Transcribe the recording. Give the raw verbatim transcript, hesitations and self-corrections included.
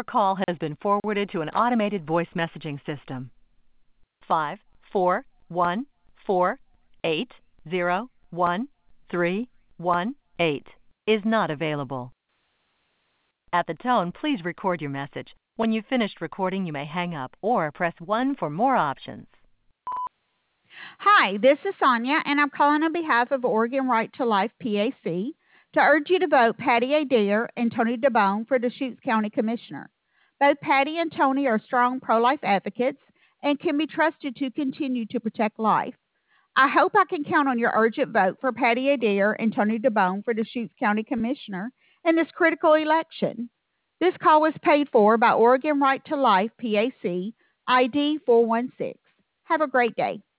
Your call has been forwarded to an automated voice messaging system. Five, four, one, four, eight, zero, one, three, one, eight is not available. At the tone, please record your message. When you've finished recording, you may hang up or press one for more options. Hi, this is Sonia, and I'm calling on behalf of Oregon Right to Life P A C to urge you to vote Patty Adair and Tony DeBone for Deschutes County Commissioner. Both Patty and Tony are strong pro-life advocates and can be trusted to continue to protect life. I hope I can count on your urgent vote for Patty Adair and Tony DeBone for Deschutes County Commissioner in this critical election. This call was paid for by Oregon Right to Life P A C, I D four one six. Have a great day.